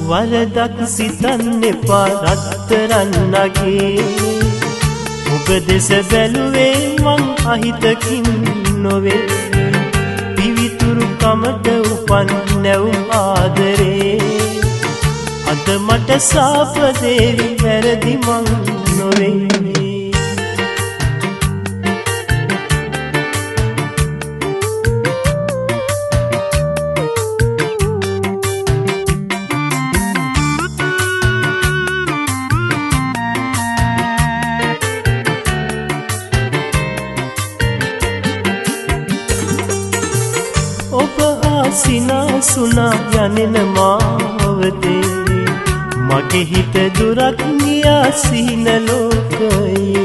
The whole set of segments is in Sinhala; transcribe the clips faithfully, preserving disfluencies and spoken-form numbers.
වරදක් සිතන්න එපා රත්තරන් නගේ ඔබ දෙස බැලුවේ මං අහිතකින් නොවේ පිවිතුරු කමට උපන් නැවුම් ආදරේ අද මට සාප දේවි වැරදි මං නොවේ සිනාසුනා යනෙන මාවතේ මගේ හිත දුරක් ගියා සිහින ලෝකයේ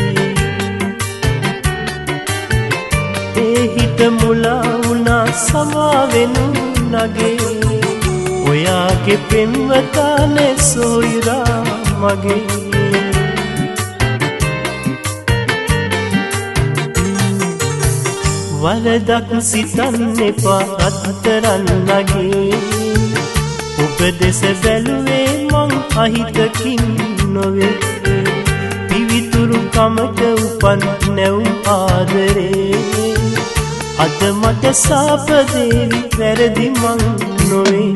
ඒ හිත මුලා වුණා සමාවෙනු නගේ ඔයාගේ පෙම්වතානේ සොයිරා මගේ වරදක් සිතන්න එපා රත්තරන් නගේ ඔබ දෙස බැලුවේ මං අහිතකින් නොවේ පිවිතුරු කමට උපන් නැවුම් ආදරේ අද මට සාප දේවි වැරදි මං නොවේ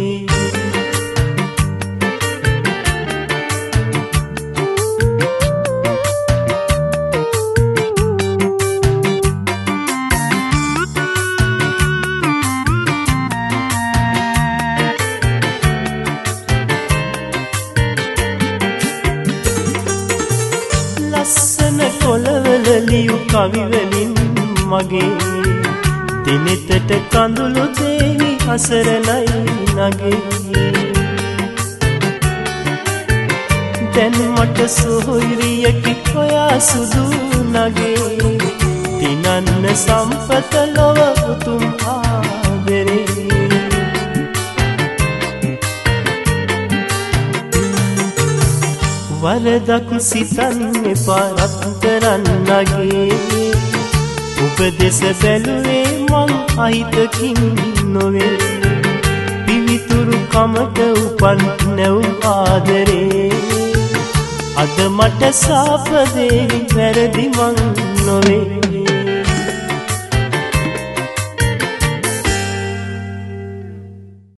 ලස්සන කොළවල ලියු කවිවලින් මගේ දිනෙතට කඳුළු දේවි අසරණයි නගේ දැන් මට සොහොයුරියකි ඔයා සුදු නගේ දිනන්න සම්පත ලොව උතුම් ආදරේ වරදක් සිතන්න එපා රත්තරන් නගේ ඔබ දෙස බැලුවේ මං අහිතකින් නොවේ පිවිතුරු කමට උපන් නැවුම් ආදරේ අද මට සාප දේවි වැරදි මං නොවේ